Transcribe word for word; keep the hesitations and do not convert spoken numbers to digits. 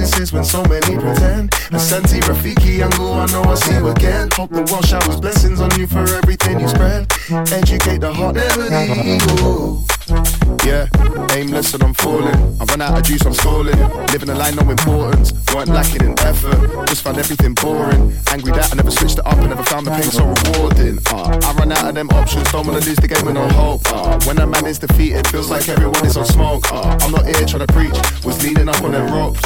witnesses when so many pretend. Asante, Rafiki, Yango, I know I'll see you again. Hope the world showers blessings on you for everything you spread. Educate the heart, never the ego. Yeah, aimless and I'm falling. I run out of juice, I'm stalling. Living a line, no importance. Weren't lacking in effort, just found everything boring. Angry that I never switched it up and never found the pain so rewarding. uh, I run out of them options, don't wanna lose the game with no hope. uh, When a man is defeated, feels like everyone is on smoke. uh, I'm not here trying to preach, was leaning up on them ropes.